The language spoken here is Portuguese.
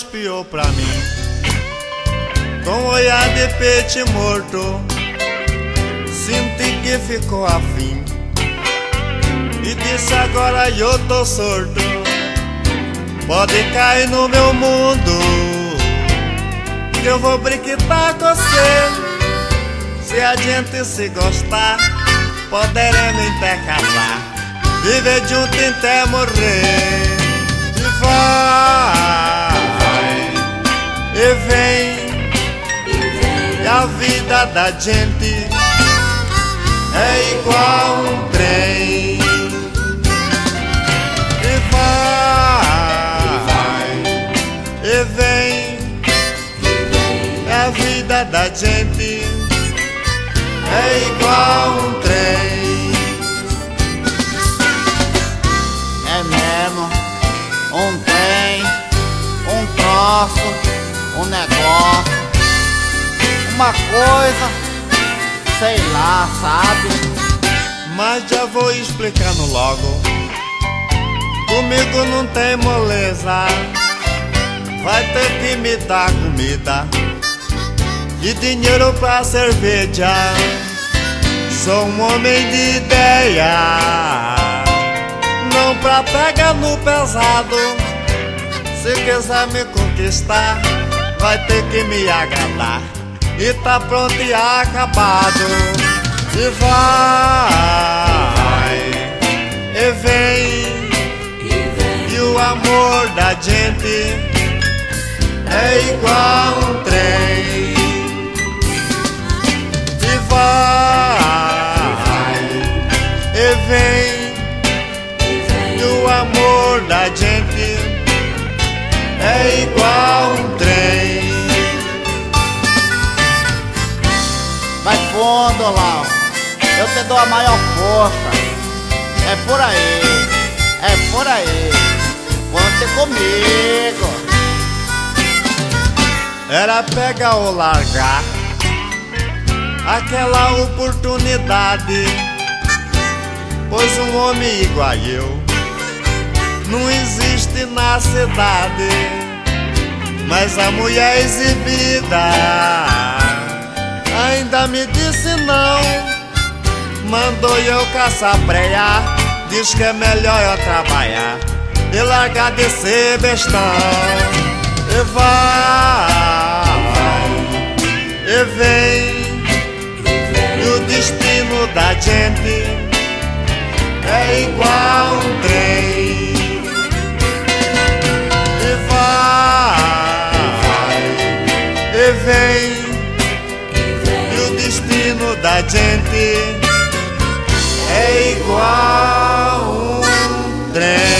espiou pra mim com olhar de peixe morto. Senti que ficou afim e disse: agora eu tô sorto. Pode cair no meu mundo, que eu vou brincar com você. Se a gente se gostar, poderemos até casar, viver junto até morrer. E vai, e vem, e a vida da gente é igual um trem. E vai, e vem, e a vida da gente é igual um trem. É mesmo, um trem, um troço, um negócio, uma coisa, sei lá, sabe? Mas já vou explicando logo. Comigo não tem moleza, vai ter que me dar comida e dinheiro pra cerveja. Sou um homem de ideia, não pra pegar no pesado. Se quiser me conquistar, vai ter que me agradar e tá pronto e acabado. E vai, e vem, e o amor da gente é igual um trem. E vai, e vem, e o amor da gente é igual um trem. Vai fundo, Lau, eu te dou a maior força. É por aí, é por aí, conte comigo. Era pegar ou largar aquela oportunidade, pois um homem igual eu não existe na cidade. Mas a mulher exibida ainda me disse não, mandou eu caçar breia, diz que é melhor eu trabalhar e largar de ser bestão. E vai, e vem, e o destino da gente é igual um trem. E vai, e vem, e o destino da gente é igual um trem.